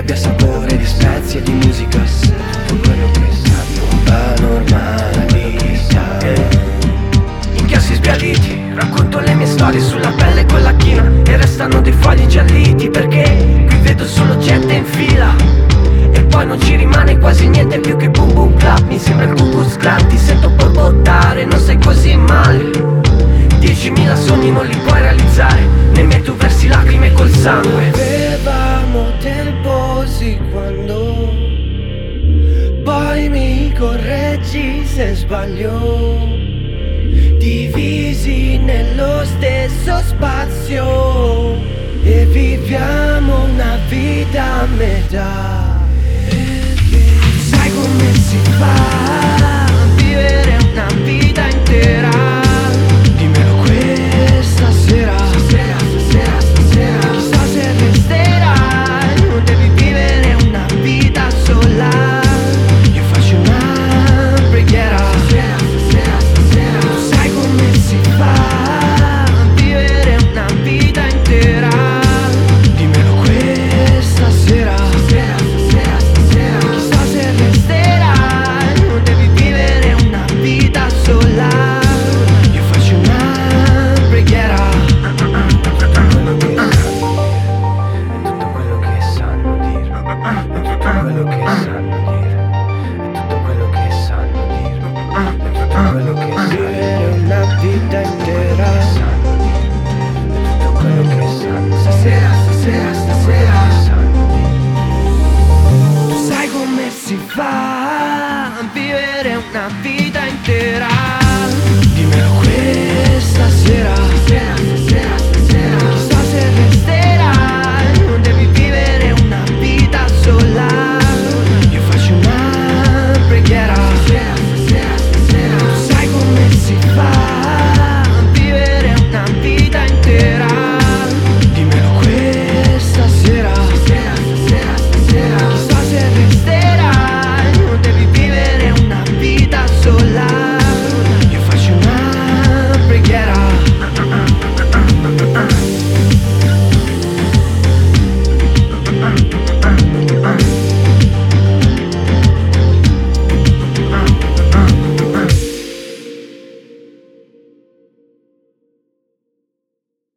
sabbia, sapore di spezie e di musica. Tutto quello che nuova normalità. Incassi sbiaditi, racconto le mie storie sulla pelle con la china, e restano dei fogli gialliti, perché qui vedo solo gente in fila. E poi non ci rimane quasi niente più che boom boom clap. Mi sembra il Ku Klux Klan, ti sento borbottare, non sei così male. 10.000 sogni non li puoi realizzare, nemmeno tu versi lacrime col sangue. Avevamo tempo sì quando poi mi correggi se sbaglio, divisi nello stesso spazio e viviamo una vita a metà. Sai come si fa?